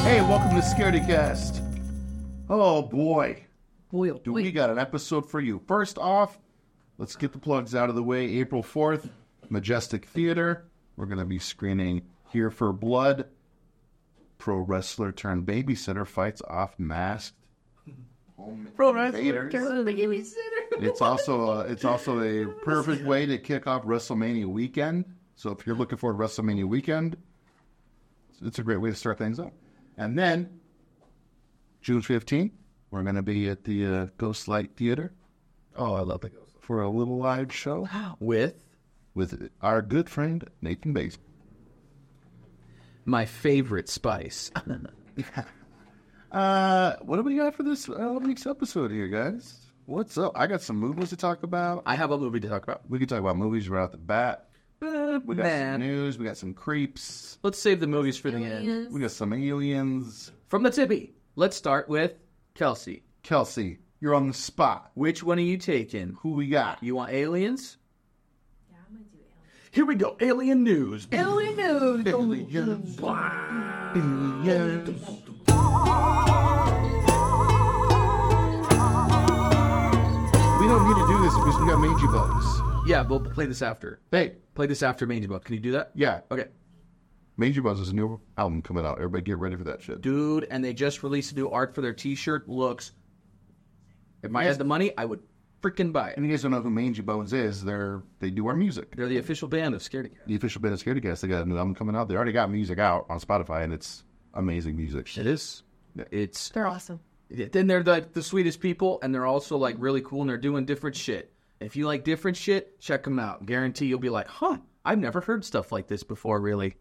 Hey, welcome to ScaredyCast. Oh boy, we got an episode for you. First off, let's get the plugs out of the way. April 4th, Majestic Theater. We're going to be screening Here for Blood. Pro wrestler turned babysitter fights off masked Pro wrestler invaders. turned babysitter. It's also a perfect way to kick off WrestleMania weekend. So if you're looking forward to WrestleMania weekend, it's a great way to start things up. And then, June 15th, we're going to be at the Ghostlight Theater. Oh, I love the Ghost. For a little live show With our good friend, Nathan Bates. my favorite spice. What do we got for this week's episode here, guys? What's up? I got some movies to talk about. I have a movie to talk about. We can talk about movies right off the bat. We got some news. We got some creeps. Let's save the movies for the end. We got some aliens. From the tippy, let's start with Kelsey. Kelsey, you're on the spot. Which one are you taking? Who we got? You want aliens? Yeah, I'm gonna do aliens. Here we go. Alien news. Alien news. Aliens. Aliens. We don't need to do this because we got Mangy Bugs. Yeah, we'll play this after. Hey, Play this after Mangy Bugs. Can you do that? yeah. Okay. Mangy Bugs is a new album coming out. Everybody get ready for that shit. Dude, and they just released new art for their t-shirt. Looks. If I had the money, I would freaking buy it. And you guys don't know who Mangy Bones is. They do our music. They're the official band of Scaredy Cat. The official band of ScaredyCast. They got a new album coming out. They already got music out on Spotify, and it's amazing music. It is. Yeah. It's. They're awesome. Then they're like the sweetest people, and they're also like really cool, and they're doing different shit. If you like different shit, check them out. Guarantee you'll be like, huh, I've never heard stuff like this before, really.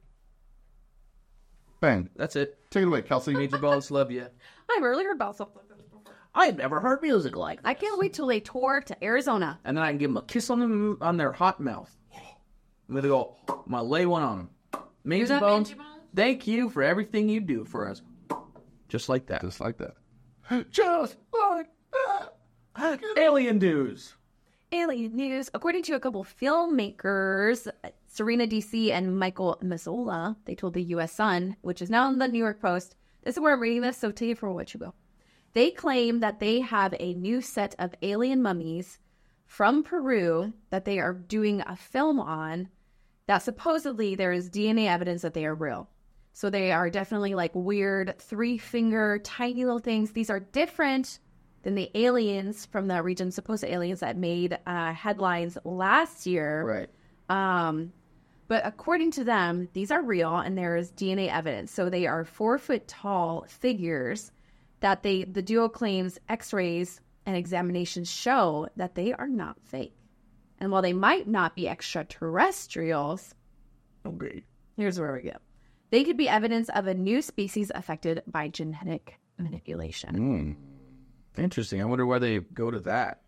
Bang. That's it. Take it away, Kelsey. Major Balls, love you. I've really heard about something like this before. I had never heard music like that. I can't wait till they tour to Arizona. And then I can give them a kiss on their hot mouth. I'm going to go, I'm going to lay one on them. Major that Bones, Mangy Bones? thank you for everything you do for us. Just like that. Just like that. Just like that. Alien news. Alien news. According to a couple filmmakers, Serena DC and Michael Mazzola, they told the U.S. Sun, which is now in the New York Post. This is where I'm reading this, so take it for what you will. They claim that they have a new set of alien mummies from Peru that they are doing a film on that supposedly there is DNA evidence that they are real. So they are definitely like weird 3-finger, tiny little things. These are different than the aliens from the region, supposed aliens that made headlines last year. Right. But according to them, these are real and there is DNA evidence. So they are 4-foot tall figures that the duo claims x-rays and examinations show that they are not fake. And while they might not be extraterrestrials, Okay. here's where we go. They could be evidence of a new species affected by genetic manipulation. Interesting. I wonder why they go to that.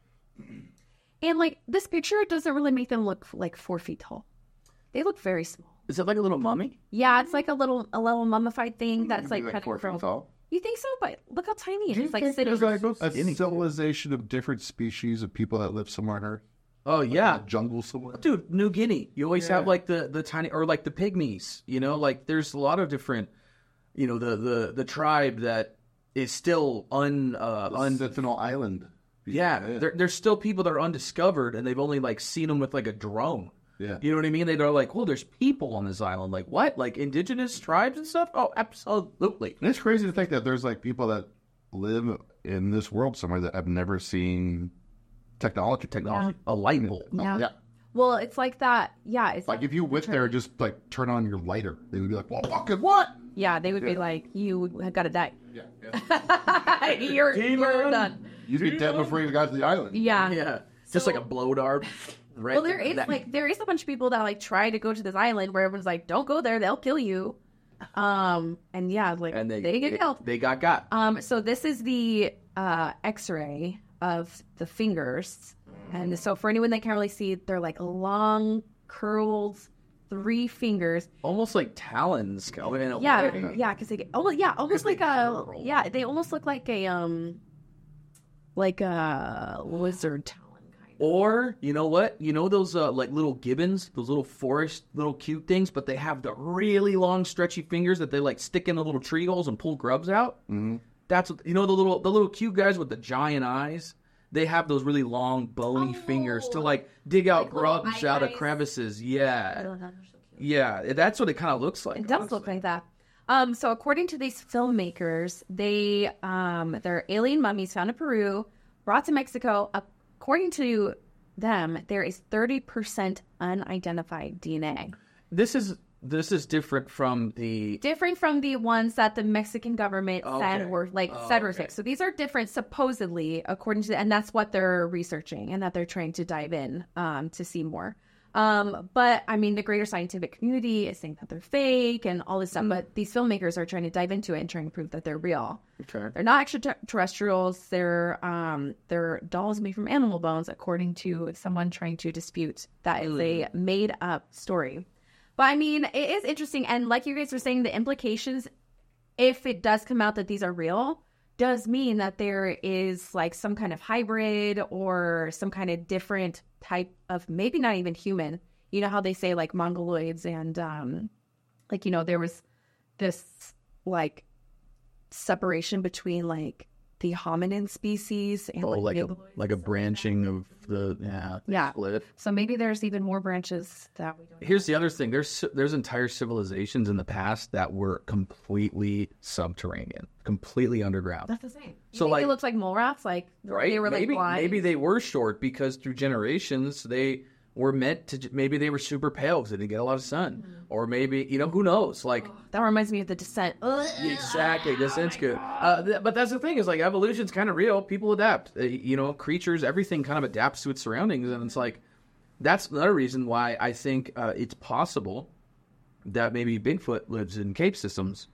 And like this picture doesn't really make them look like 4 feet tall. They look very small. Is it like a little mummy? Yeah, it's like a little mummified thing that's like kind of 4 feet tall. You think so? But look how tiny it is. It's like There's sitting. like a civilization of different species of people that live somewhere on Earth. Oh, yeah. In the jungle somewhere. Dude, New Guinea. You always have like the tiny, or like the pygmies, you know, like there's a lot of different, you know, the tribe that is still Sentinel Island. yeah. There's still people that are undiscovered and they've only like seen them with like a drone. Yeah. You know what I mean? They're like, well, there's people on this island. Like what? Like indigenous tribes and stuff? Oh, absolutely. And it's crazy to think that there's like people that live in this world somewhere that have never seen technology. A light bulb. Yeah. Well, it's like that. Yeah. It's Like if you went there, just like turn on your lighter, they would be like, "Well, fucking what?" yeah, they would be like, you have got to die. Yeah. you're done. You'd be dead before you got to the island. Yeah. Yeah. Just like a blow dart. Right. Well, there is a bunch of people that like try to go to this island where everyone's like, don't go there, they'll kill you. And yeah, like and they get killed. They got. So this is the X-ray of the fingers, and so for anyone that can't really see, they're like long curled 3 fingers. Almost like talons. Yeah, because they get almost like they almost look like a lizard talon kind Or, you know what? You know those like little gibbons, those little forest, little cute things, but they have the really long, stretchy fingers that they like stick in the little tree holes and pull grubs out. Mm-hmm. That's what, you know, the little cute guys with the giant eyes. They have those really long, bony fingers to like dig out grubs out of crevices. Yeah, yeah, that's what it kind of looks like. It does look like that. So according to these filmmakers, they're alien mummies found in Peru, brought to Mexico. According to them, there is 30% unidentified DNA. This is different from the ones that the Mexican government said were fake. So these are different, supposedly, according to, and that's what they're researching and that they're trying to dive in to see more. But I mean, the greater scientific community is saying that they're fake and all this stuff. But these filmmakers are trying to dive into it and trying to prove that they're real. Okay. They're not extraterrestrials. They're dolls made from animal bones, according to someone trying to dispute that is a made up story. But I mean, it is interesting. And like you guys were saying, the implications, if it does come out that these are real, does mean that there is like some kind of hybrid or some kind of different type of, maybe not even human. You know how they say like mongoloids and like, you know, there was this like separation between like the hominin species and like a branching of the split. So maybe there's even more branches that we don't Here's the other thing. There's entire civilizations in the past that were completely subterranean, completely underground. That's the same. So like it looks like mole rats, like right? They were maybe, like blind. Maybe they were short because through generations they were meant to. Maybe they were super pale because they didn't get a lot of sun, or maybe who knows? Like that reminds me of The Descent. Exactly, Descent's good. But that's the thing is like evolution's kind of real. People adapt. Creatures, everything kind of adapts to its surroundings, and it's like that's another reason why I think it's possible that maybe Bigfoot lives in cave systems.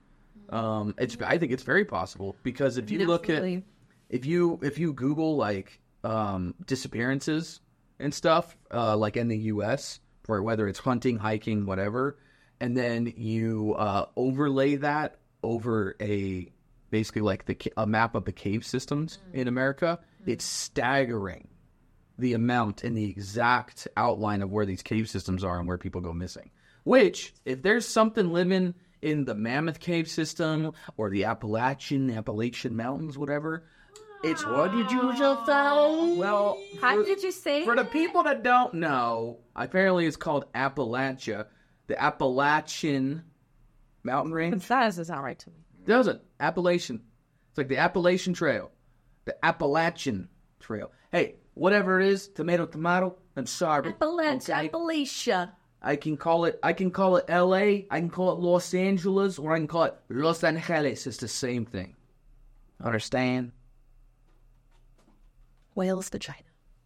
I think it's very possible because if you look at if you Google like disappearances and stuff, like in the U.S., for whether it's hunting, hiking, whatever, and then you overlay that over basically like a map of the cave systems in America, it's staggering the amount and the exact outline of where these cave systems are and where people go missing. Which, if there's something living in the Mammoth Cave system or the Appalachian Mountains, whatever, it's what did you just say? Well, how did you say? For the people that don't know, apparently it's called Appalachia, the Appalachian mountain range. That doesn't sound right to me. Doesn't. Appalachian. It's like the Appalachian Trail. The Appalachian Trail. Hey, whatever it is, tomato, I'm sorry. Appalachia. I can call it L.A., I can call it Los Angeles, or I can call it Los Angeles. It's the same thing. Understand? Whale's vagina.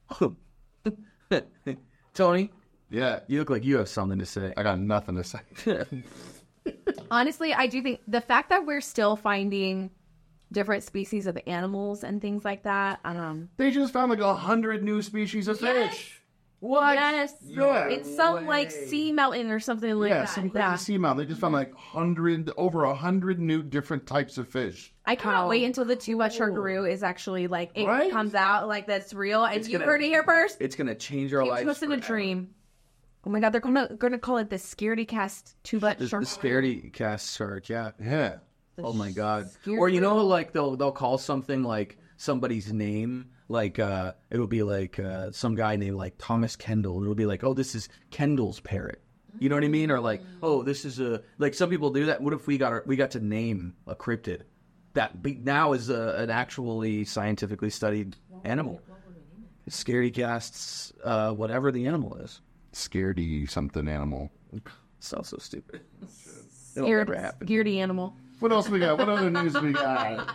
Tony? Yeah. You look like you have something to say. I got nothing to say. Honestly, I do think the fact that we're still finding different species of animals and things like that. They just found like 100 new species of fish. What? Yes. Yeah. It's some like sea mountain or something like that. Yeah, some crazy sea mountain. They just found like over 100 new different types of fish. I cannot wait until the Tuba Sharkaroo is actually like it comes out like that's real and you heard it here first. It's gonna change our lives. It was in a dream. Oh my God, they're gonna call it the Scaredy Cast Tuba Sharkaroo. The Scaredy Cast shark, yeah. Yeah. Oh my God. Or like they'll call something like somebody's name. Like, it'll be like some guy named like Thomas Kendall. It'll be like, oh, this is Kendall's parrot. You know what I mean? Or like, oh, this is like some people do that. What if we got to name a cryptid that now is an actually scientifically studied animal? Scaredy Casts, whatever the animal is. Scaredy something animal. Sounds so stupid. Scaredy animal. What else we got? What other news we got?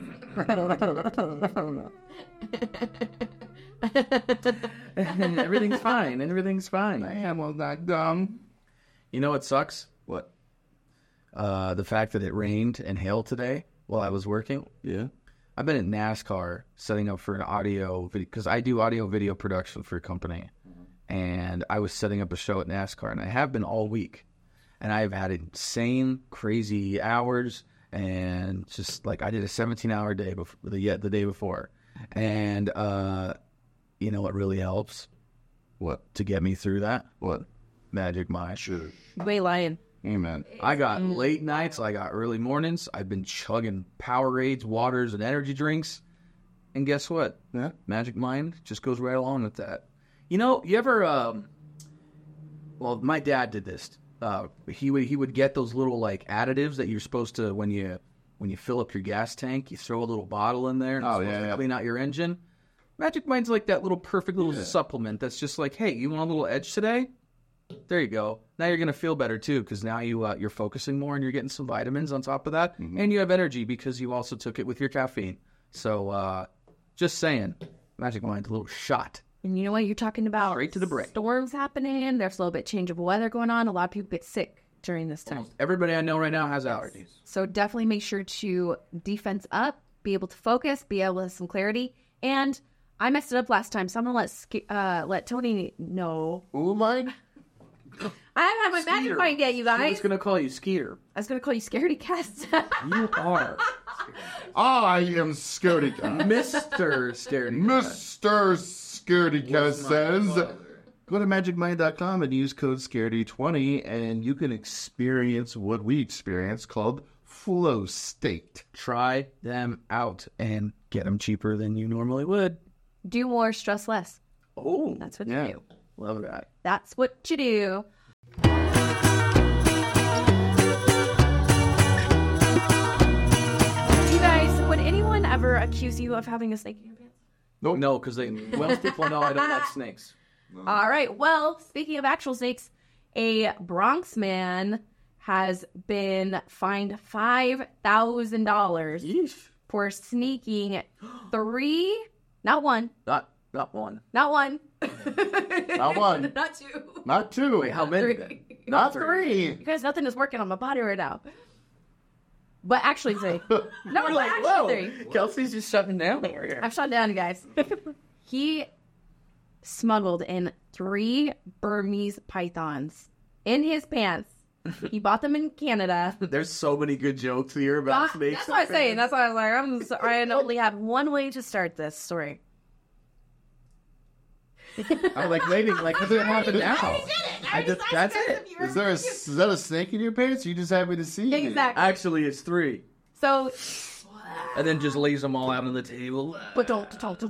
Everything's fine. I am not dumb. You know what sucks? What? The fact that it rained and hailed today while I was working. Yeah. I've been at NASCAR setting up for an audio video because I do audio video production for a company. And I was setting up a show at NASCAR, and I have been all week. And I've had insane, crazy hours, and just like I did a 17-hour day before the day before, and You know what really helps? What? To get me through that? What? Magic Mind. Sure. Way lying. Amen. I got late nights. I got early mornings. I've been chugging Powerades, waters, and energy drinks. And guess what? Yeah. Magic Mind just goes right along with that. You know, you ever... well, my dad did this. He would get those little, like, additives that you're supposed to... When you fill up your gas tank, you throw a little bottle in there. And it's supposed to clean out your engine. Magic Mind's like that little perfect little supplement that's just like, hey, you want a little edge today? There you go. Now you're going to feel better, too, because now you're focusing more and you're getting some vitamins on top of that. Mm-hmm. And you have energy because you also took it with your caffeine. So, just saying, Magic Mind's a little shot. And you know what you're talking about? Straight to the brain. Storms happening. There's a little bit change of weather going on. A lot of people get sick during this time. Almost everybody I know right now has allergies. So definitely make sure to defense up, be able to focus, be able to have some clarity. And I messed it up last time, so I'm going to let Tony know. Ooh, mine? I haven't had my Magic Mind yet, you guys. I was going to call you Skeeter. I was going to call you Scaredy Cat. You are. I am Scaredy Cat. Mr. Scaredy Cat. Mr. Scaredy Cat says, go to magicmind.com and use code SCAREDY20 and you can experience what we experience called Flow State. Try them out and get them cheaper than you normally would. Do more, stress less. Oh, that's what you do. Love that. That's what you do. You guys, would anyone ever accuse you of having a snake in your pants? Nope. No, because people know I don't like snakes. No. All right. Well, speaking of actual snakes, a Bronx man has been fined $5,000 for sneaking three, not one. Not one. Not one. Not one. Not two. Not two. Wait, how many? Not three. You guys, nothing is working on my body right now. But actually three. No, we're like, whoa. Three. Kelsey's just shutting down over here. I've shut down, you guys. He smuggled in 3 Burmese pythons in his pants. He bought them in Canada. There's so many good jokes here about snakes. That's what I'm saying. That's why I was like, I only have one way to start this story. I'm like waiting, like what's gonna happen now? That's it. Is that a snake in your pants? Or you just happy to see it? Exactly. Actually, it's 3. So, and then just lays them all out on the table. But don't.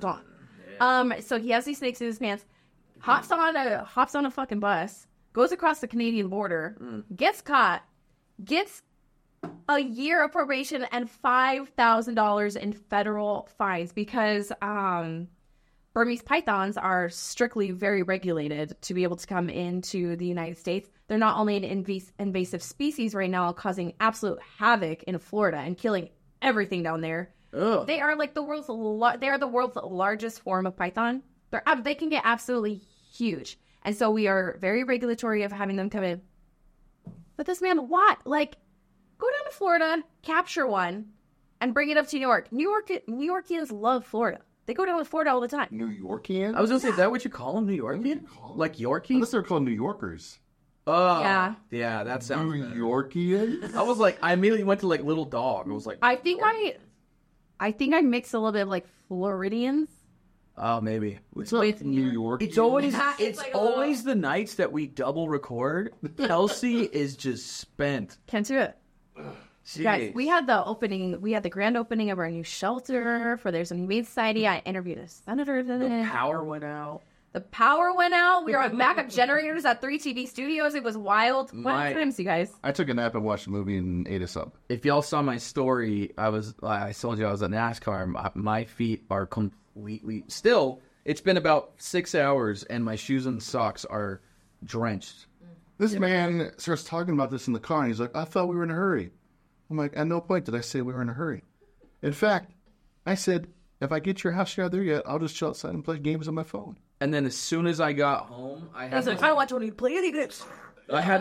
So he has these snakes in his pants. Hops on a fucking bus. Goes across the Canadian border. Gets caught. Gets a year of probation and $5,000 in federal fines because Burmese pythons are strictly very regulated to be able to come into the United States. They're not only an invasive species right now, causing absolute havoc in Florida and killing everything down there. Ugh. They are like the world's largest form of python. They can get absolutely huge, and so we are very regulatory of having them come in. But this man, what? Like, go down to Florida, capture one, and bring it up to New York. New Yorkians love Florida. They go down to Florida all the time. New Yorkian? I was going to say, is that what you call them, New Yorkian? Like Yorkie? Unless they're called New Yorkers. Oh. Yeah. Yeah, that sounds New better. Yorkian? I was like, I immediately went to like little dog. I was like, I think I mixed a little bit of like Floridians. Oh, maybe. What's up, New York? It's always like always the nights that we double record. Kelsey is just spent. Can't do it. Jeez. Guys, we had the grand opening of our new shelter for There's a Humane Society. I interviewed a senator. The power went out. The power went out. We were on backup generators at 3 TV studios. It was wild. What times, you guys? I took a nap and watched a movie and ate us up. If y'all saw my story, I told you I was at NASCAR. My feet are completely still. It's been about 6 hours, and my shoes and socks are drenched. This man starts talking about this in the car, and he's like, I thought we were in a hurry. I'm like, at no point did I say we were in a hurry. In fact, I said, if I get your house, you're not there yet, I'll just chill outside and play games on my phone. And then as soon as I got home, I don't want to play any games. I had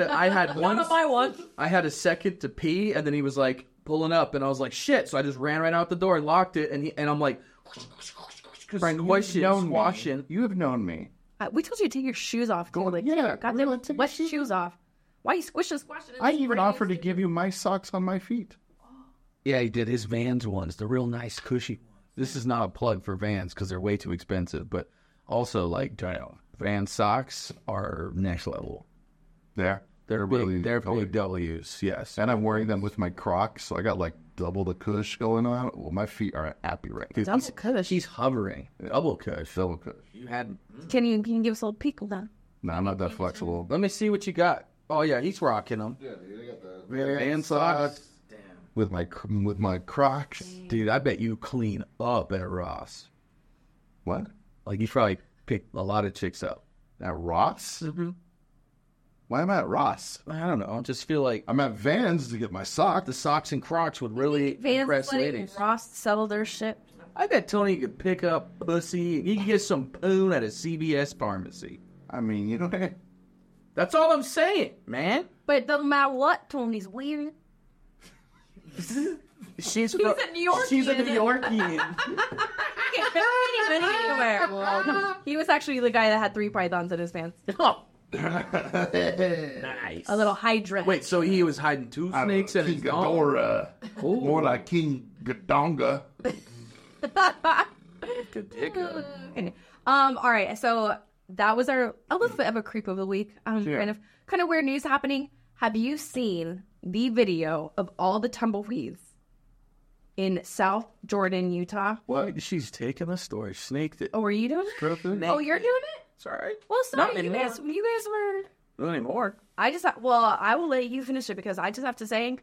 a second to pee, and then he was like pulling up, and I was like, shit. So I just ran right out the door and locked it, and I'm like, squashing. You have known me. We told you to take your shoes off. Wet shoes off. Why are you squishing? I even offered to give you my socks on my feet. Yeah, he did. His Vans ones, the real nice, cushy ones. This is not a plug for Vans because they're way too expensive, but Also, like, Vans socks are next level. There. They're Really big. They're totally. big W's. Yes. And I'm wearing them with my Crocs, so I got like double the cush going on. Well, my feet are happy right now. That's good. She's hovering. Double cush. Double cush. You had. Can you give us a little peek of that? No, I'm not that flexible. Let me see what you got. Oh yeah, he's rocking them. Yeah, I got the Vans socks. Damn. with my Crocs. Dude, I bet you clean up at Ross. What? Like you probably picked a lot of chicks up. At Ross? Mm-hmm. Why am I at Ross? I don't know. I just feel like I'm at Vans to get my sock. the socks and Crocs would really Vans impress letting ladies. Ross settle their shit. I bet Tony could pick up pussy. He could get some poon at a CVS pharmacy. I mean, you know, That's all I'm saying, man. But it doesn't matter what, Tony's weird. She's a New Yorkian. She's a New Yorkian. Anywhere. He was actually the guy that had 3 pythons in his pants. Nice. A little hydra. Wait, so he was hiding 2 snakes in his King dong? Ghidorah. More like King Ghidorah. Good dick. Okay. All right. So that was a little bit of a creep of the week. Kind of weird news happening. Have you seen the video of all the tumbleweeds in South Jordan, Utah? What? She's taking the story. Snaked it. Oh, were you doing it? Oh, you're doing it? Sorry. Well, sorry, Not you anymore. guys were. Not anymore. I will let you finish it because I just have to say,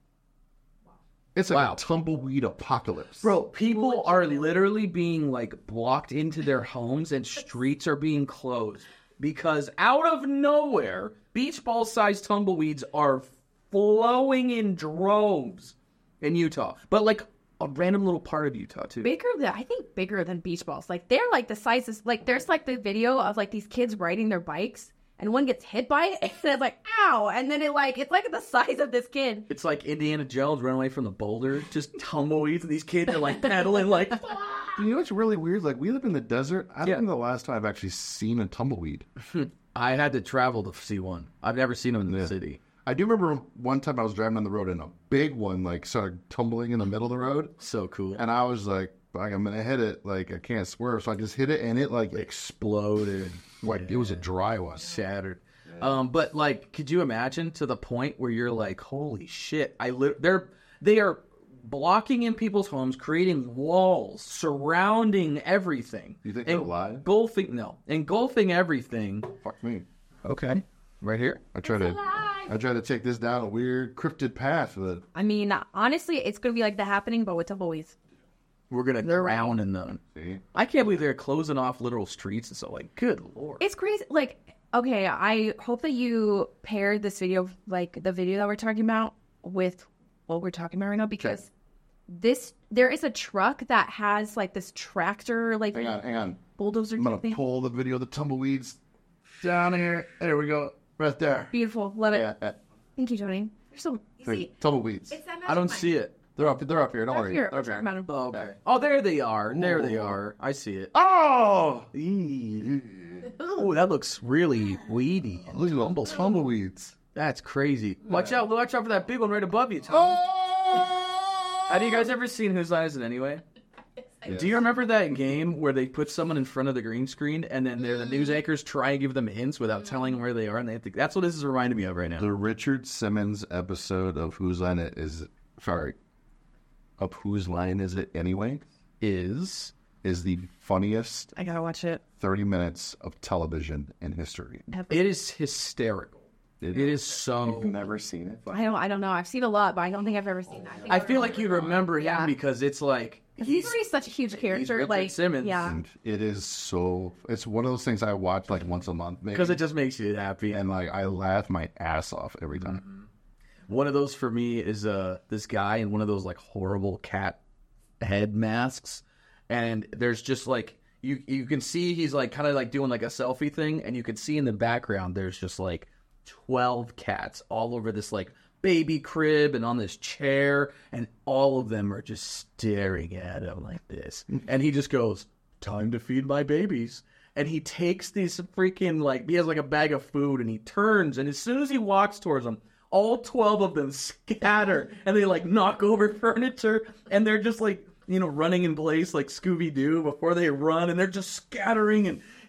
It's like Wow. a tumbleweed apocalypse. Bro, people are literally being like blocked into their homes and streets are being closed because out of nowhere, beach ball sized tumbleweeds are flowing in droves in Utah. But like a random little part of Utah too. I think bigger than beach balls. Like they're like the sizes. Like there's like the video of like these kids riding their bikes, and one gets hit by it, and it's like ow, and then it's like the size of this kid. It's like Indiana Jones running away from the boulder, just tumbleweeds, and these kids are like pedaling like. You know what's really weird? Like, we live in the desert. I don't Yeah. think the last time I've actually seen a tumbleweed. I had to travel to see one. I've never seen them in the city. I do remember one time I was driving on the road and a big one, like, started tumbling in the middle of the road. So cool. And I was like, I'm going to hit it. Like, I can't swerve. So I just hit it, and it, like, Exploded. like it was a dry one. Shattered. But like, could you imagine to the point where you're like, holy shit! They are blocking in people's homes, creating walls surrounding everything. You think they're alive? Engulfing everything. Fuck me. Okay, right here. I try to take this down a weird cryptid path. That I mean, honestly, it's gonna be like The Happening, but with tumbleweeds. We're gonna drown in them. see, I can't believe they're closing off literal streets and so. Like, good lord. It's crazy. Like, okay, I hope that you paired this video, like the video that we're talking about, with what we're talking about right now, because there is a truck that has like this tractor, like hang on. bulldozer I'm gonna thing. pull the video of the tumbleweeds down here. There we go, right there. Beautiful, love it. Yeah, Thank you, Tony. You're so easy. tumbleweeds. It's that I don't see it. They're up here. Don't worry. Here, Okay. Oh, okay. Oh, there they are. There they are. I see it. Oh, Oh, that looks really weedy. look at all those tumbleweeds. That's crazy. Watch out for that big one right above you, Tom. Have you guys ever seen Whose Line Is It Anyway? Do you remember that game where they put someone in front of the green screen and then the news anchors try and give them hints without telling them where they are, and they have to, that's what this is reminding me of right now. The Richard Simmons episode of Whose Line Is It Anyway? Is the funniest I gotta watch it. 30 minutes of television in history. It is hysterical. It is so. Never seen it. I don't know. I've seen a lot, but I don't think I've ever seen that. I feel like you remember him because it's like he's already such a huge character. Richard Like Simmons. yeah. And it is so. It's one of those things I watch like once a month, maybe. because it just makes you happy. And like I laugh my ass off every time. One of those for me is this guy in one of those like horrible cat head masks, and there's just like you can see he's like kind of like doing like a selfie thing, and you can see in the background there's just like 12 cats all over this like baby crib and on this chair, and all of them are just staring at him like this, and he just goes, "Time to feed my babies." And he takes these freaking like, he has like a bag of food, and he turns, and as soon as he walks towards them, all 12 of them scatter, and they like knock over furniture, and they're just like, you know, running in place like Scooby-Doo before they run, and they're just scattering, and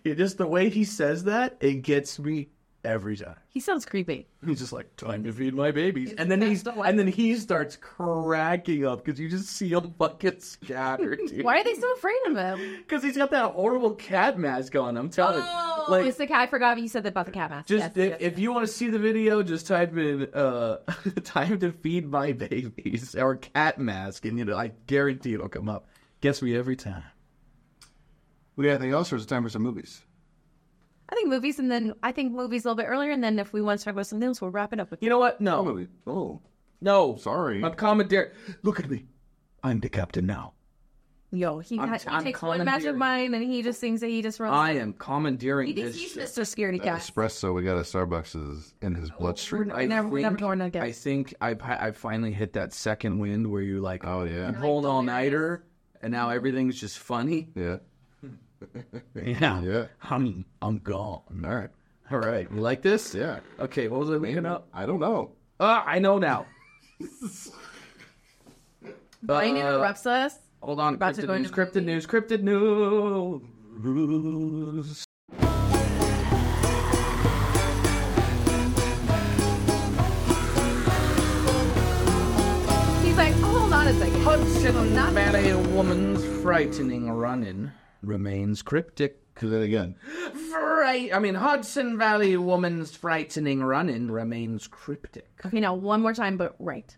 Just the way he says that, it gets me every time. He sounds creepy. He's just like, time to feed my babies. And then he starts cracking up because you just see him fucking scattered, dude. Why are they so afraid of him? Because he's got that horrible cat mask on, I'm telling you. Like, It's the cat. I forgot you said that about the cat mask. just Yes. if you want to see the video, just type in time to feed my babies or cat mask, and I guarantee it'll come up. Gets me every time. We got anything else, or is it time for some movies? I think movies, and then I think movies a little bit earlier, and then if we want to talk about something else, we'll wrap it up with. You know what? No. Movie. Oh, No. sorry. I'm commandeering. Look at me. I'm the captain now. Yo, he I'm takes one magic commandeering. mind, and he just thinks that he just runs. I am commandeering He's this shit. Mr. Scaredy Cat. Espresso we got at Starbucks is in his bloodstream. We're never going again. I think I finally hit that second wind where you like, Oh, yeah. you pulled all nighter, and now everything's just funny. Yeah. Yeah, Yeah. I'm gone. All right. All right, you like this? Yeah. Okay, what was I looking up? I don't know. I know now. Brian interrupts us. Hold on, About to go into cryptid news. He's like, oh, hold on a second. Hudson Valley woman's frightening run-in remains cryptic. Do that again. Hudson Valley woman's frightening run-in remains cryptic. Okay, now one more time, but right.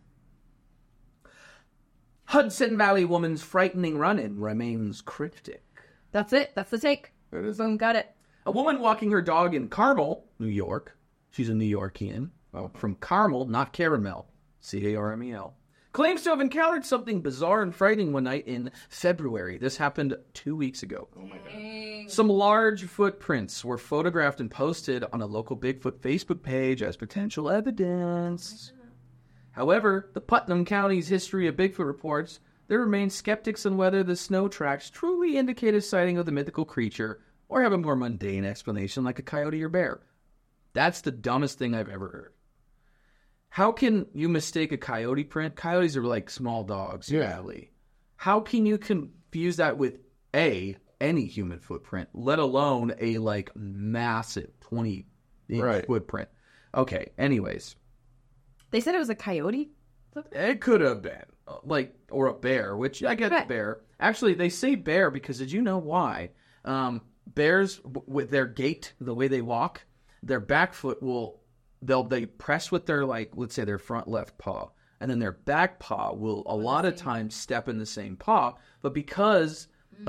Hudson Valley woman's frightening run-in remains cryptic. That's it. That's the take. There it is. Boom, got it. A woman walking her dog in Carmel, New York. She's a New Yorkian. Oh. From Carmel, not Caramel. Carmel. Claims to have encountered something bizarre and frightening one night in February. This happened 2 weeks ago. Oh my God. Some large footprints were photographed and posted on a local Bigfoot Facebook page as potential evidence. However, the Putnam County's History of Bigfoot reports there remain skeptics on whether the snow tracks truly indicate a sighting of the mythical creature or have a more mundane explanation like a coyote or bear. That's the dumbest thing I've ever heard. How can you mistake a coyote print? Coyotes are like small dogs, usually. How can you confuse that with any human footprint, let alone a like massive 20-inch footprint? Okay, anyways. They said it was a coyote? It could have been, or a bear, which I get the bear. Actually, they say bear because did you know why? Bears, with their gait, the way they walk, their back foot they press with their, let's say their front left paw, and then their back paw will a lot of times step in the same paw, but because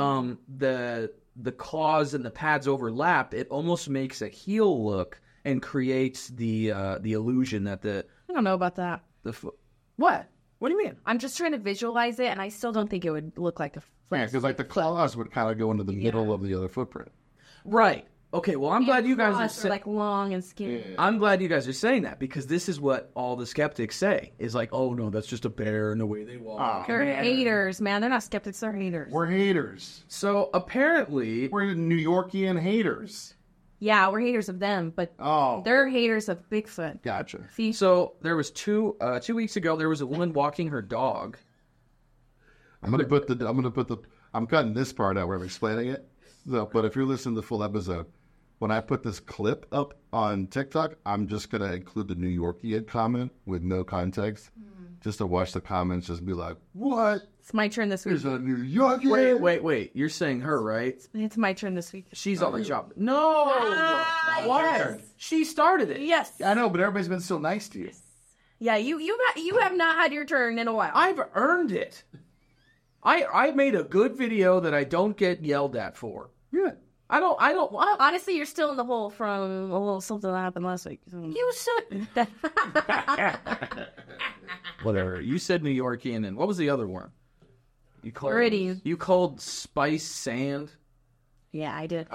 the claws and the pads overlap, it almost makes a heel look and creates the illusion that I don't know about that. What? What do you mean? I'm just trying to visualize it, and I still don't think it would look like a Yeah, because the claws would kind of go into the middle of the other footprint. Right. Okay, well, I'm glad you guys are saying long and skinny. Yeah. I'm glad you guys are saying that because this is what all the skeptics say. Is like, oh no, that's just a bear and the way they walk. They're haters, man. They're not skeptics. They're haters. We're haters. So apparently, We're New Yorkian haters. Yeah, we're haters of them, but they're haters of Bigfoot. Gotcha. See? So there was 2 weeks ago. There was a woman walking her dog. I'm cutting this part out where I'm explaining it. So, but if you're listening to the full episode, when I put this clip up on TikTok, I'm just going to include the New Yorkian comment with no context, just to watch the comments, just be like, what? It's my turn this week. There's a New Yorkian? Wait. You're saying her, right? It's my turn this week. She's on the job. No! Why? She started it. Yes. I know, but everybody's been so nice to you. Yeah, you have not had your turn in a while. I've earned it. I made a good video that I don't get yelled at for. Yeah. I don't. Honestly, you're still in the hole from a little something that happened last week. You said. Whatever. You said New Yorkian, and what was the other one? You called. Gritty. You called spice sand. Yeah, I did.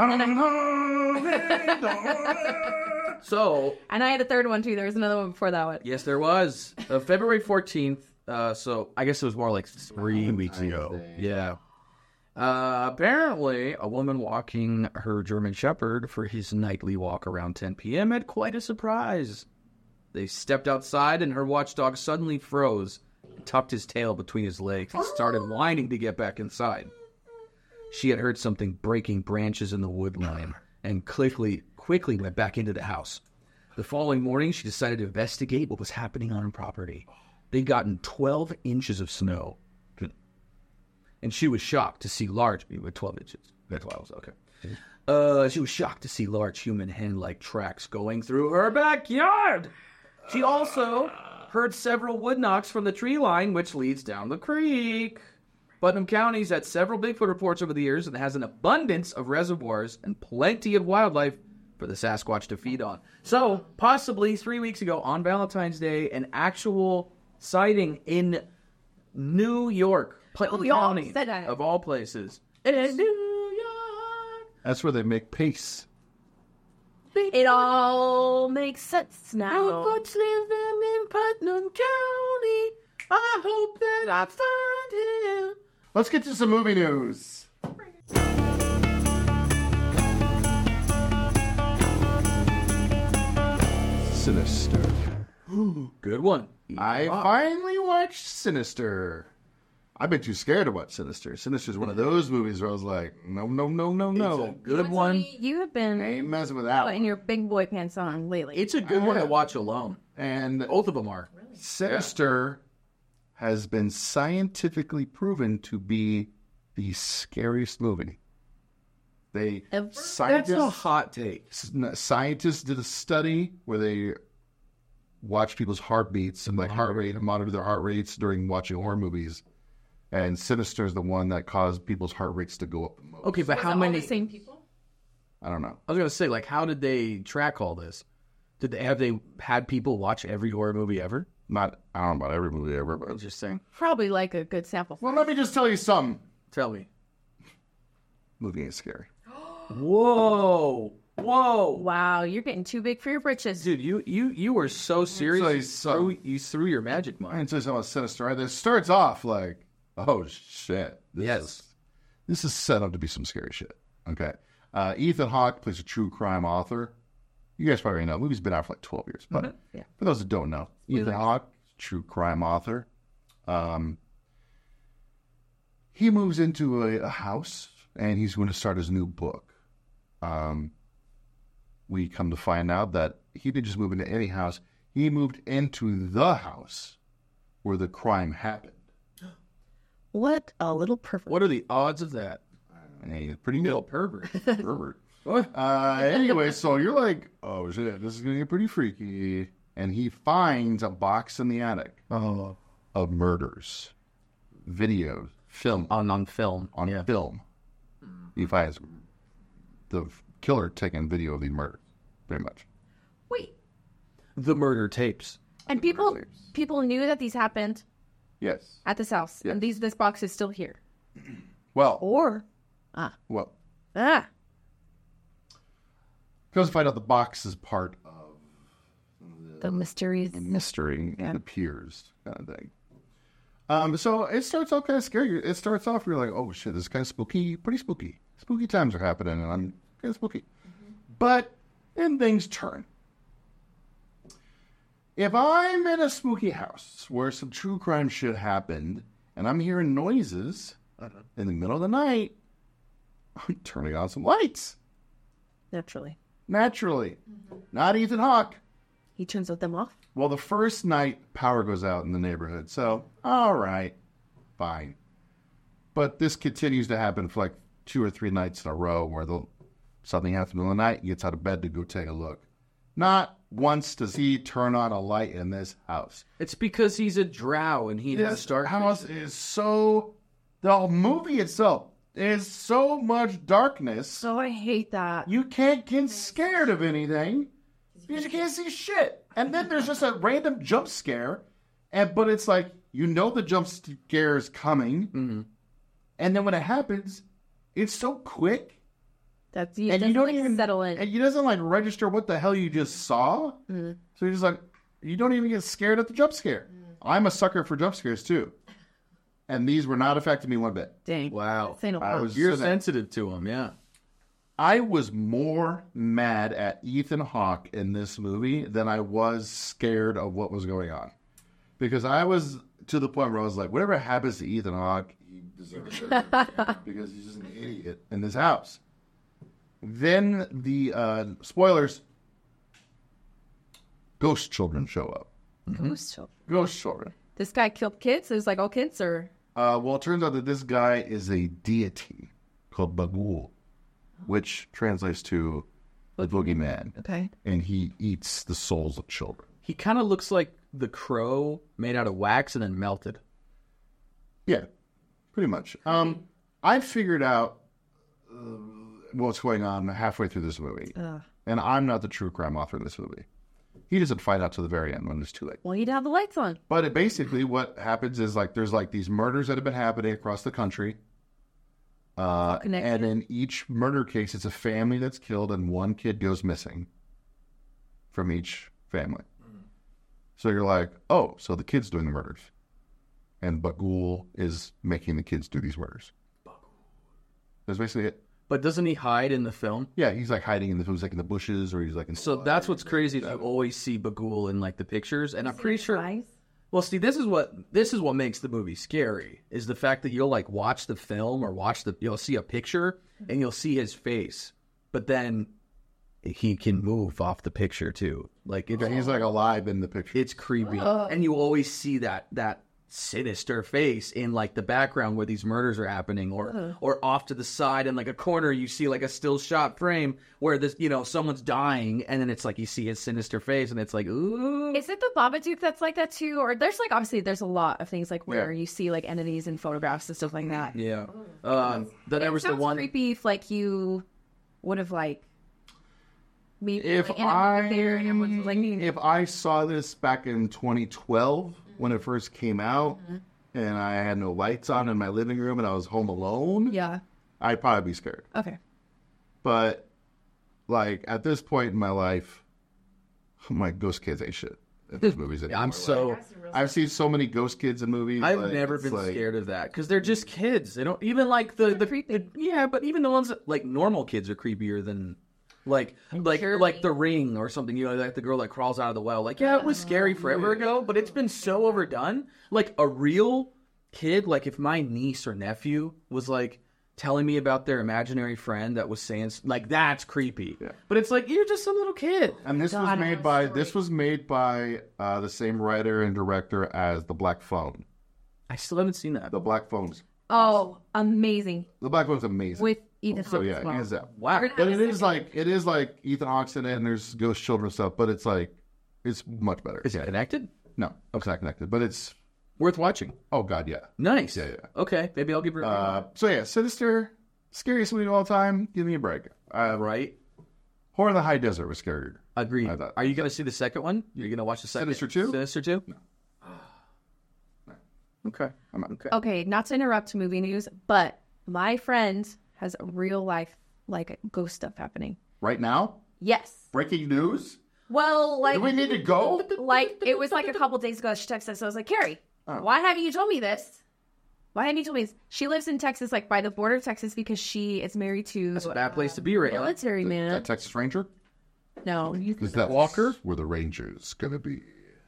So. And I had a third one too. There was another one before that one. Yes, there was. February 14th. So I guess it was more like 3 weeks ago. Yeah. Apparently, a woman walking her German Shepherd for his nightly walk around 10 p.m. had quite a surprise. They stepped outside, and her watchdog suddenly froze, tucked his tail between his legs, and started whining to get back inside. She had heard something breaking branches in the wood line, and quickly went back into the house. The following morning, she decided to investigate what was happening on her property. They'd gotten 12 inches of snow. And she was shocked to see large... 12 inches. That's why I was okay. She was shocked to see large human hand-like tracks going through her backyard. She also heard several wood knocks from the tree line, which leads down the creek. Putnam County's had several Bigfoot reports over the years and has an abundance of reservoirs and plenty of wildlife for the Sasquatch to feed on. So, possibly 3 weeks ago on Valentine's Day, an actual sighting in New York, Putnam County, of all places. In New York. That's where they make peace. It all makes sense now. Bigfoot's living in Putnam County. I hope that I find him. Let's get to some movie news. Sinister. Good one. I finally watched Sinister. I've been too scared to watch Sinister. Sinister is one of those movies where I was like, no. Good one. You have been Ain't messing with that putting one. your big boy pants on lately. It's a good one to watch alone. And Both of them are. Sinister has been scientifically proven to be the scariest movie. That's a hot take. Scientists did a study where they watched people's heartbeats and heart rate and monitor their heart rates during watching horror movies. And Sinister is the one that caused people's heart rates to go up the most. Okay, but how many? The same people? I don't know. I was gonna say, how did they track all this? Have they had people watch every horror movie ever? I don't know about every movie ever, but Interesting. Probably like a good sample. well, let me just tell you something. Tell me. Movie ain't scary. Whoa! Wow, you're getting too big for your britches. Dude, you were so serious. You threw your magic I mind. didn't say something about Sinister. Right? This starts off like, oh shit. This is set up to be some scary shit. Okay. Ethan Hawke plays a true crime author. You guys probably know. The movie's been out for like 12 years. But for those that don't know, Ethan Hawke, true crime author. He moves into a house and he's going to start his new book. We come to find out that he didn't just move into any house. He moved into the house where the crime happened. What a little pervert. What are the odds of that? Hey, pretty little Pervert. pervert. Anyway, so you're like, oh shit, this is going to get pretty freaky. And he finds a box in the attic of murders, videos, film. On film. On film. He finds the killer taking video of these murders, pretty much. Wait. The murder tapes. And people knew that these happened Yes. at this house. Yes. And this box is still here. Well, Well. comes to find out the box is part of The mysteries. the mystery and appears kind of thing. So it starts off kind of scary. It starts off, you're like, oh shit, this is kind of spooky, pretty spooky. Spooky times are happening, and I'm kind of spooky. But then things turn. If I'm in a spooky house where some true crime shit happened, and I'm hearing noises in the middle of the night, I'm turning on some lights. Naturally. Not Ethan Hawke. He turns them off. Well, the first night, power goes out in the neighborhood. So, all right, fine. But this continues to happen for like 2 or 3 nights in a row where something happens in the middle of the night, he gets out of bed to go take a look. Not once does he turn on a light in this house. It's because he's a drow and he has dark house is so... The movie itself is so much darkness. So I hate that. You can't get scared of anything because you can't see shit. And then there's just a random jump scare, but it's like, you know the jump scare is coming, and then when it happens, it's so quick. And you don't even settle in. And you doesn't like register what the hell you just saw. So you're just like, you don't even get scared at the jump scare. I'm a sucker for jump scares too. And these were not affecting me one bit. Dang. Wow. You're sensitive to them, yeah. I was more mad at Ethan Hawke in this movie than I was scared of what was going on. Because I was to the point where I was like, whatever happens to Ethan Hawke, he deserves it. Because he's just an idiot in this house. Then the spoilers. Ghost children show up. Ghost children. Ghost children. This guy killed kids? It was like all kids, or? Well, it turns out that this guy is a deity called Bagul, which translates to the boogeyman. Okay. And he eats the souls of children. He kind of looks like the Crow made out of wax and then melted. Yeah, pretty much. I figured out what's going on halfway through this movie. And I'm not the true crime author in this movie. He doesn't find out to the very end when it's too late. Well, he'd have the lights on. But basically what happens is there's these murders that have been happening across the country. And in each murder case, it's a family that's killed and one kid goes missing from each family. So you're like, oh, so the kid's doing the murders. And Bagul is making the kids do these murders. That's basically it. But doesn't he hide in the film? Yeah, he's like hiding in the bushes, or he's like in. So that's what's crazy. You always see Bagul in like the pictures, and I'm pretty sure. Eyes? Well, see, this is what makes the movie scary. Is the fact that you'll like watch the film or you'll see a picture and you'll see his face, but then he can move off the picture too. Like he's like alive in the picture. It's creepy, and you always see that sinister face in like the background where these murders are happening, or off to the side in like a corner you see like a still shot frame where this someone's dying, and then it's like you see his sinister face and it's like, ooh. Is it the Babadook that's like that too? Or there's like obviously there's a lot of things like where you see like entities in photographs and stuff like that. Yeah. Then there was the one creepy if like you would have like maybe If like, if I saw this back in 2012 when it first came out, and I had no lights on in my living room and I was home alone, I'd probably be scared. Okay. But like at this point in my life, my ghost kids ain't shit in these movies anymore. I've seen so many ghost kids in movies. I've never been scared of that because they're just kids. They don't even like the but even the ones that, like normal kids are creepier than like The Ring or something. Like the girl that crawls out of the well. Like it was scary forever ago, but it's been so overdone. Like a real kid, like if my niece or nephew was like telling me about their imaginary friend that was saying like that's creepy. Yeah. But it's like you're just some little kid. And this was made by the same writer and director as The Black Phone. I still haven't seen that. The Black Phone's Oh, amazing. The Black Phone's amazing. With Ethan Hawke. So yeah, as well. Wow. But it is like Ethan Hawke's in it and there's ghost children stuff, but it's much better. Is it connected? No, it's not connected, but it's worth watching. Oh God, yeah. Nice. Yeah. Okay, maybe I'll give it a so yeah, Sinister, scariest movie of all time. Give me a break. Right. Horror in the High Desert was scarier. Agreed. Are you going to see the second one? You're going to watch the second? Sinister 2? Sinister 2? No. Okay. Okay, not to interrupt movie news, but my friend has real life like ghost stuff happening. Right now? Yes. Breaking news? Well, like... Do we need to go? Like, it was like a couple days ago she texted us. So I was like, Carrie, why haven't you told me this? Why haven't you told me this? She lives in Texas, like by the border of Texas, because she is married to... That's a bad place to be right now. Military man. That Texas Ranger? No. Is that Walker? Where the Ranger's gonna be.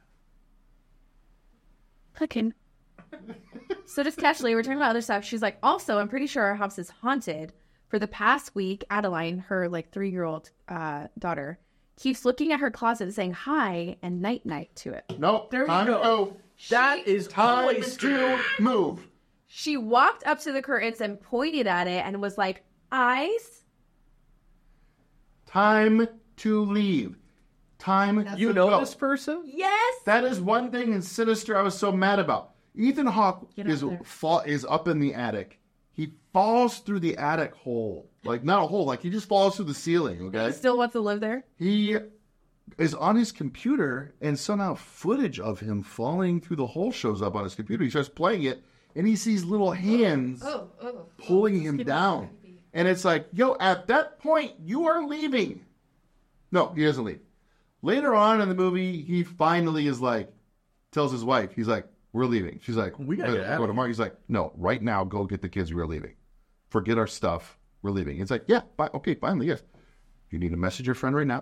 Okay. So just casually, we're talking about other stuff. She's like, also, I'm pretty sure our house is haunted. For the past week, Adeline, her like 3-year-old daughter, keeps looking at her closet and saying hi and night night to it. Nope. There you time go. to go. That is Time to move. She walked up to the curtains and pointed at it and was like, eyes? Time to leave. Time You to know go. this person? Yes. That is one thing in Sinister I was so mad about. Ethan Hawke is up in the attic. He falls through the attic hole. Like, not a hole. Like, he just falls through the ceiling, okay? He still wants to live there? He is on his computer, and somehow footage of him falling through the hole shows up on his computer. He starts playing it, and he sees little hands pulling him down. And it's like, yo, at that point, you are leaving. No, he doesn't leave. Later on in the movie, he finally is like, tells his wife, he's like, we're leaving. She's like, we gotta get out of here. Tomorrow. He's like, no, right now, go get the kids. We're leaving. Forget our stuff. We're leaving. It's like, yeah, okay, finally, yes. You need to message your friend right now.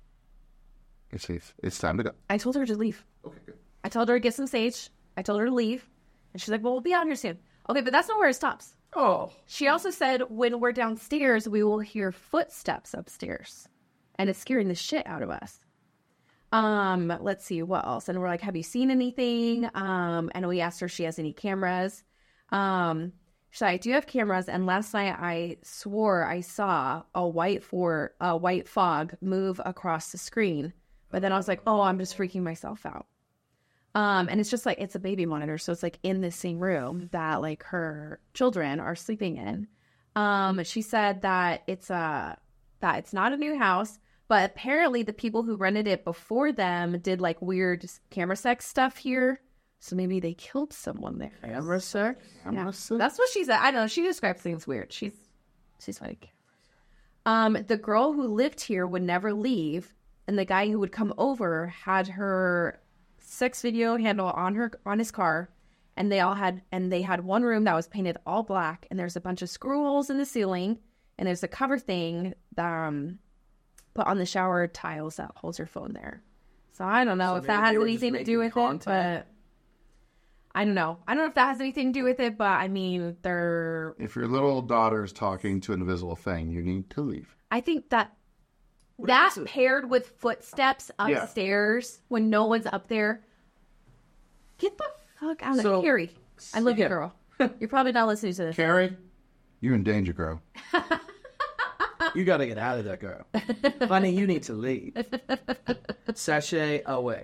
It's time to go. I told her to leave. Okay, good. I told her to get some sage. I told her to leave. And she's like, well, we'll be out here soon. Okay, but that's not where it stops. Oh. She also said, when we're downstairs, we will hear footsteps upstairs. And it's scaring the shit out of us. Let's see, what else? And we're like, have you seen anything? And we asked her if she has any cameras. She's like, I do have cameras. And last night I swore I saw a white fog move across the screen. But then I was like, oh, I'm just freaking myself out. And it's just like, it's a baby monitor. So it's like in the same room that like her children are sleeping in. She said that it's not a new house, but apparently the people who rented it before them did like weird camera sex stuff here. So maybe they killed someone there. Camera sex? Yeah. That's what she said. I don't know. She describes things weird. She's funny. The girl who lived here would never leave. And the guy who would come over had her sex video handle on his car, and they had one room that was painted all black, and there's a bunch of screw holes in the ceiling, and there's a cover thing that put on the shower tiles that holds your phone there. So I don't know if that has anything to do with it, but I don't know. I don't know if that has anything to do with it, but I mean, if your little daughter's talking to an invisible thing, you need to leave. I think that paired with footsteps upstairs when no one's up there. Get the fuck out of there. Carrie, I love you, girl. You're probably not listening to this. Carrie, you're in danger, girl. You got to get out of there, girl. Honey, you need to leave. Sashay away.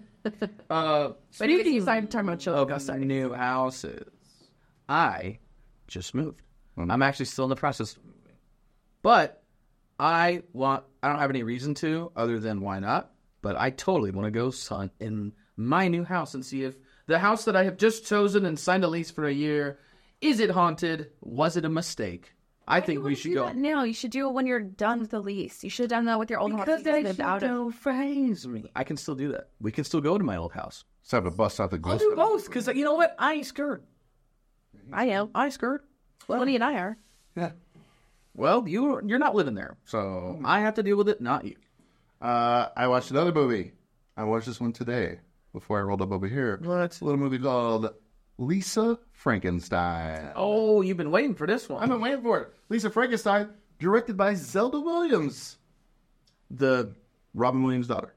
But you decided to talk about children. New houses. I just moved. I'm actually still in the process of moving. But I don't have any reason to, other than why not, but I totally want to go hunt in my new house and see if the house that I have just chosen and signed a lease for a year, is it haunted? Was it a mistake? I think we should go. No, you should do it when you're done with the lease. You should have done that with your old house. Because don't phase me. I can still do that. We can still go to my old house. So have a bust out the ghost. I'll do both, because you know what? I ain't scared. I am. I ain't scared. Lenny and I are. Yeah. Well, you're not living there, so I have to deal with it, not you. I watched another movie. I watched this one today before I rolled up over here. What? A little movie called Lisa Frankenstein. Oh, you've been waiting for this one. I've been waiting for it. Lisa Frankenstein, directed by Zelda Williams, the Robin Williams' daughter.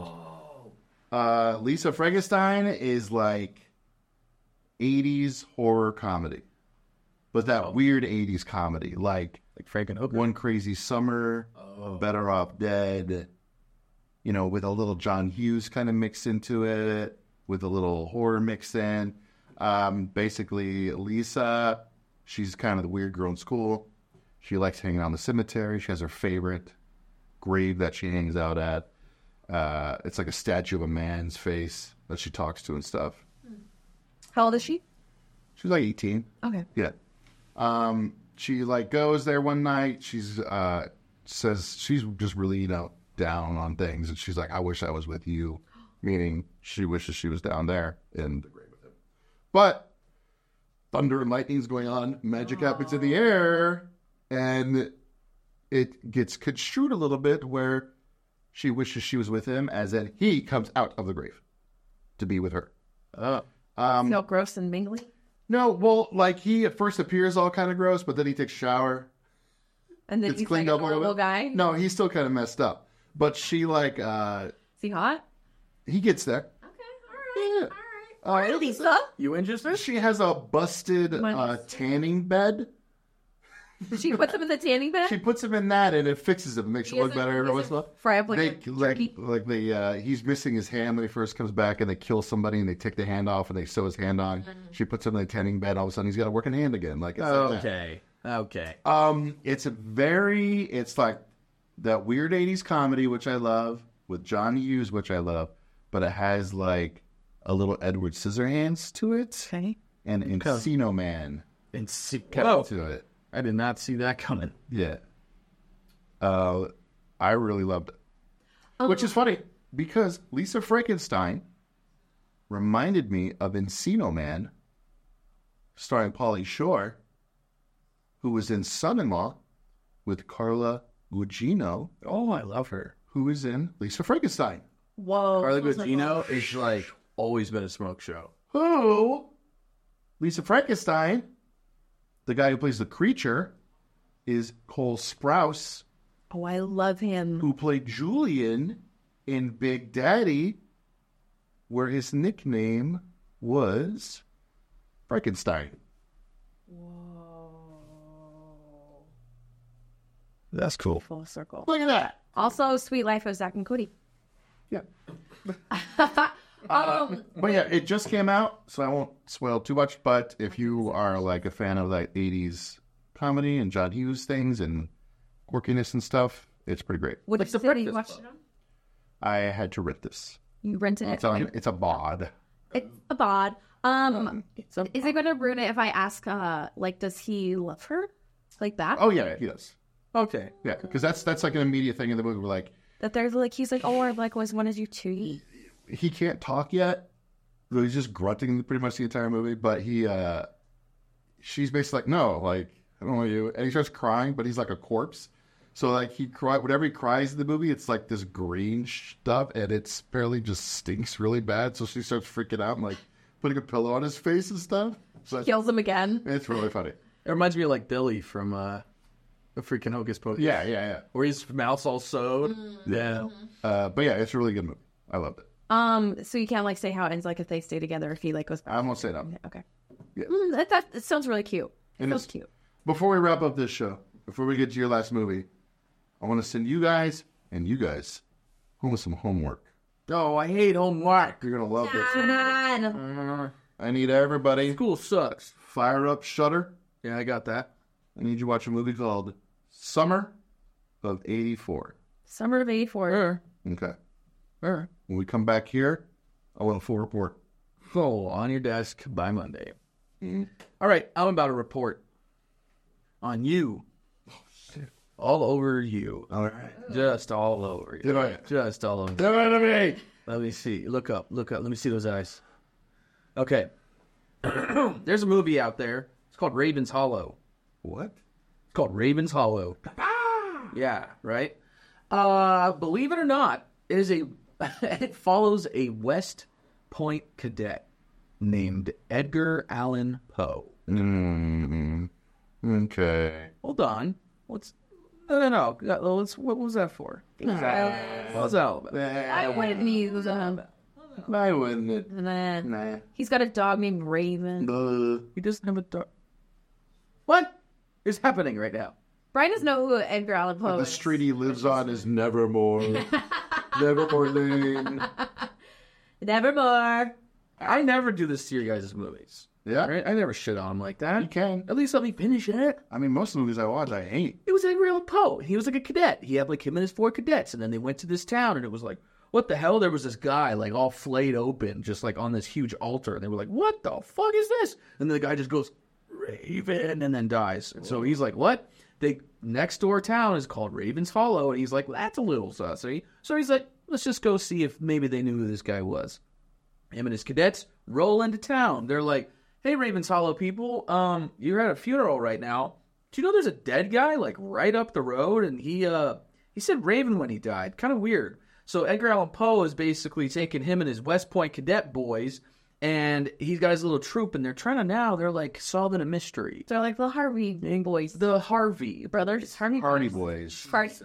Oh. Lisa Frankenstein is like 80s horror comedy. But that weird 80s comedy, like Frankenhooker. One Crazy Summer, Better Off Dead, with a little John Hughes kind of mixed into it, with a little horror mixed in. Basically, Lisa, she's kind of the weird girl in school. She likes hanging out in the cemetery. She has her favorite grave that she hangs out at. It's like a statue of a man's face that she talks to and stuff. How old is she? She's like 18. Okay. Yeah. She goes there one night. She's says she's just really down on things, and she's like, I wish I was with you, meaning she wishes she was down there in the grave with him. But thunder and lightning's going on, magic happens in the air, and it gets construed a little bit where she wishes she was with him, as in he comes out of the grave to be with her. No, gross and mingly. No, well, he at first appears all kind of gross, but then he takes a shower. And then it's he's cleaned like up a little guy? No, he's still kind of messed up. But she Is he hot? he gets there. Okay, Yeah. all right, Lisa. You interested? She has a busted tanning bed. She puts him in the tanning bed? She puts him in that, and it fixes him, and makes it look better every once in a while. Fry up He's missing his hand when he first comes back, and they kill somebody, and they take the hand off, and they sew his hand on. She puts him in the tanning bed. All of a sudden, he's got a working hand again. Okay. It's like that weird 80s comedy, which I love, with John Hughes, which I love, but it has a little Edward Scissorhands to it. Okay. And Encino Man to it. I did not see that coming. Yeah. I really loved it. Which is funny, because Lisa Frankenstein reminded me of Encino Man, starring Pauly Shore, who was in Son-in-Law with Carla Gugino. Oh, I love her. Who is in Lisa Frankenstein. Whoa. Carla Gugino is always been a smoke show. Who? Lisa Frankenstein The guy who plays the creature is Cole Sprouse, Oh, I love him. who played Julian in Big Daddy, where his nickname was Frankenstein. That's cool. Full circle. Look at that. Also, Sweet Life of Zack and Cody. Yeah. But yeah, it just came out, so I won't spoil too much. But if you are like a fan of like 80s comedy and John Hughes things and quirkiness and stuff, it's pretty great. What Like the city you Breakfast watched it on? I had to rent this. You rented it. It's a bod. It's a bod. Is it going to ruin it if I ask, like, does he love her? Like that? Oh yeah, he does. Okay. Yeah, because that's like an immediate thing in the movie. We're like, That there's like, he's like, oh, I like was wanted you to. he can't talk yet. So he's just grunting pretty much the entire movie. But she's basically like, no, like, I don't want you. And he starts crying, but he's like a corpse. So like whenever he cries in the movie, it's like this green stuff, and it's apparently just stinks really bad. So she starts freaking out and like putting a pillow on his face and stuff. So Kills him again. it's really funny. It reminds me of like Billy from the freaking Hocus Pocus. Yeah. Where his mouth's all sewed. Yeah. But yeah, it's a really good movie. I loved it. So you can't like say how it ends, like if they stay together, if he like goes back. I won't say that. Okay. Yeah. That sounds really cute. And Sounds it's- cute. Before we wrap up this show, before we get to your last movie, I want to send you guys home with some homework. Oh, I hate homework. You're going to love this. Dad. I need everybody School sucks. fire up Shudder. Yeah, I got that. I need you to watch a movie called Summer of 84. Summer of '84. Sure. Okay. Sure. When we come back here, I want a full report. Oh, on your desk by Monday. All right, I'm about to report on you. All over you. All right. Just all over you. Get on it. Just all over you. Get on me. Let me see. Look up. Let me see those eyes. Okay. There's a movie out there. It's called Raven's Hollow. What? It's called Raven's Hollow. Yeah, right? Believe it or not, it follows a West Point cadet named Edgar Allan Poe. Okay. Hold on. No. What was that for? What was that all about? I wouldn't use I wouldn't. Nah. He's got a dog named Raven. He doesn't have a dog. What is happening right now? Brian doesn't know who Edgar Allan Poe The is. street he lives on is Nevermore. Nevermore Lane. Nevermore. I never do this to your guys' movies. Yeah. Right? I never shit on him like that. You can. At least let me finish it. I mean, most of the movies I watch, I hate. It was Edgar Allan Poe. He was like a cadet. He had like him and his 4 cadets, and then they went to this town, and it was like, what the hell? There was this guy like all flayed open, just like on this huge altar, and they were like, what the fuck is this? And then the guy just goes, Raven, and then dies. And so he's like, what? The next door town is called Raven's Hollow, and he's like, well, that's a little sussy. So he's like, let's just go see if maybe they knew who this guy was. Him and his cadets roll into town. They're like, hey, Raven's Hollow people, you're at a funeral right now. Do you know there's a dead guy like right up the road? And he said Raven when he died. Kind of weird. So Edgar Allan Poe is basically taking him and his West Point cadet boys, and he's got his little troop, and they're like solving a mystery. They're like the Harvey boys. The Harvey Brothers. Harvey Hardy Boys.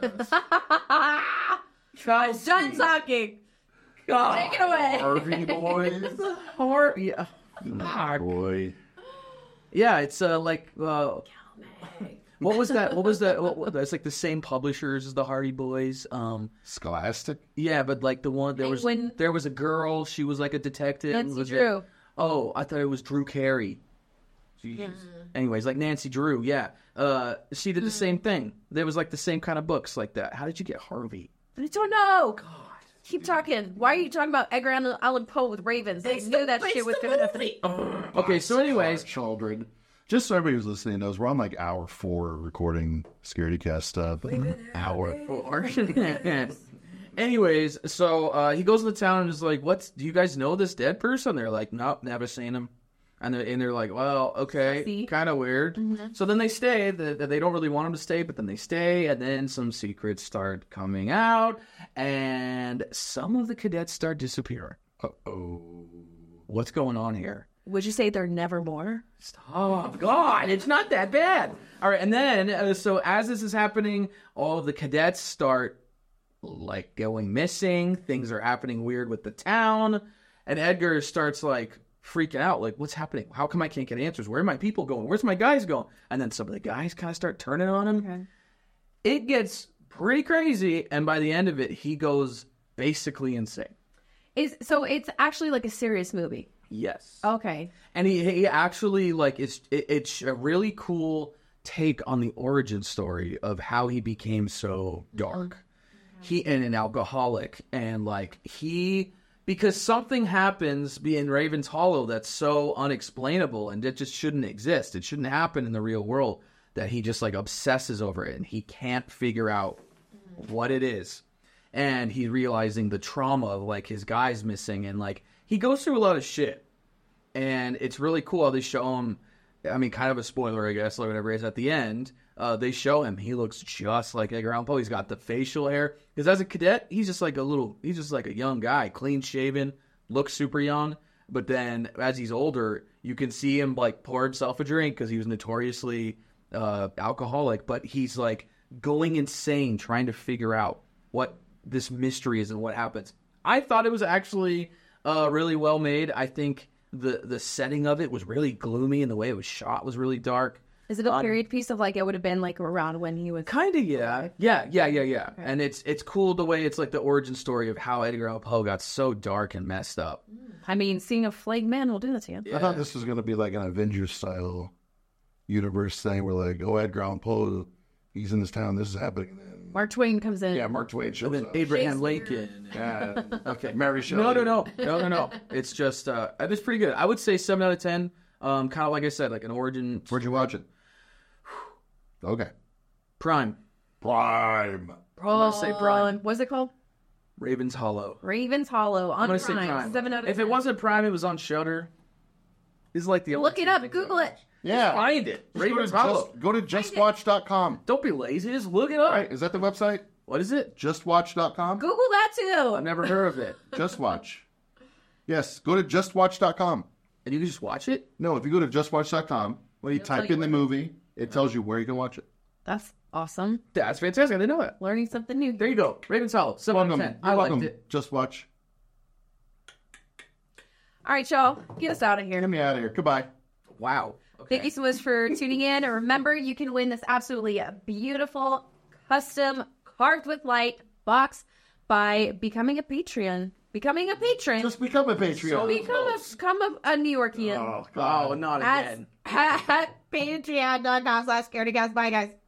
Guys, done talking. Take it away. Harvey Boys. Yeah. Boy. Yeah, it's like what was that? That's like the same publishers as the Hardy Boys. Scholastic. Yeah, but like the one there was a girl. She was like a detective. Nancy Drew. Oh, I thought it was Drew Carey. Jeez. Anyways, like Nancy Drew. Yeah, she did the same thing. There was like the same kind of books like that. How did you get Harvey? I don't know. God. Keep talking. Why are you talking about Edgar Allan Poe with ravens? They knew that shit was going to happen. Okay, so anyways, Children. Just so everybody who's listening knows, we're on like hour 4 recording Scaredy Cast stuff. hour 4. Anyways, so he goes into town and is like, do you guys know this dead person? They're like, nope, never seen him. And they're like, well, okay, kind of weird. Mm-hmm. So then they stay. They don't really want him to stay, but then they stay. And then some secrets start coming out. And some of the cadets start disappearing. Uh-oh. What's going on here? Would you say they're never more? Oh, God, it's not that bad. All right, and then, so as this is happening, all of the cadets start, like, going missing. Things are happening weird with the town. And Edgar starts, like, freaking out. Like, what's happening? How come I can't get answers? Where are my people going? Where's my guys going? And then some of the guys kind of start turning on him. Okay. It gets pretty crazy, and by the end of it, he goes basically insane. So it's actually like a serious movie. Yes. Okay. And he actually, like, it's a really cool take on the origin story of how he became so dark. He and an alcoholic, and like because something happens in Raven's Hollow that's so unexplainable, and it just shouldn't exist. It shouldn't happen in the real world, that he just like obsesses over it and he can't figure out what it is. And he's realizing the trauma of like his guys missing, and like he goes through a lot of shit. And it's really cool how they show him. I mean, kind of a spoiler, I guess, like whatever it is at the end. They show him. He looks just like Edgar Allan Poe. He's got the facial hair. Because as a cadet, he's just like a young guy, clean shaven, looks super young. But then as he's older, you can see him like pour himself a drink because he was notoriously alcoholic. But he's like going insane trying to figure out what this mystery is and what happens. I thought it was actually really well made. I think the setting of it was really gloomy, and the way it was shot was really dark. Is it a period piece of like it would have been like around when he was kind of yeah. Okay. And it's cool the way it's like the origin story of how Edgar Allan Poe got so dark and messed up. I mean, seeing a flayed man will do that to you. I thought this was going to be like an Avengers style universe thing where like, oh, Edgar Allan Poe, he's in this town, this is happening. And then, Mark Twain comes in. Yeah, Mark Twain shows up. Abraham Lincoln. Yeah. Okay, Mary Shelley. No. It's just it's pretty good. I would say 7 out of 10. Kind of like I said, like an origin. Where'd you watch it? Okay. Prime. I'm gonna say Prime. What's it called? Raven's Hollow. Raven's Hollow on I'm gonna Prime. say Prime. 7 out of 10. If it wasn't Prime, it was on Shudder. This is like the only Look it up. Google it. Yeah. Find it. Raven's Hollow. Go to justwatch.com. Don't be lazy. Just look it up. Right, is that the website? What is it? Justwatch.com? Google that too. I've never heard of it. Just Watch. Yes, go to justwatch.com. And you can just watch it? No, if you go to justwatch.com, when you type in the movie, it tells you where you can watch it. That's awesome. That's fantastic. I didn't know that. Learning something new. There you go. Raven's Hollow. 7 out of 10. I liked it. Just Watch. All right, y'all. Get us out of here. Get me out of here. Goodbye. Wow. Okay. Thank you so much for tuning in. And remember, you can win this absolutely beautiful, custom, carved with light box by becoming a Patreon. Becoming a patron. Just become a Patreon. Become a New Yorkian. Oh, God. Oh, not again. At Patreon.com/scaredyguys. Bye, guys.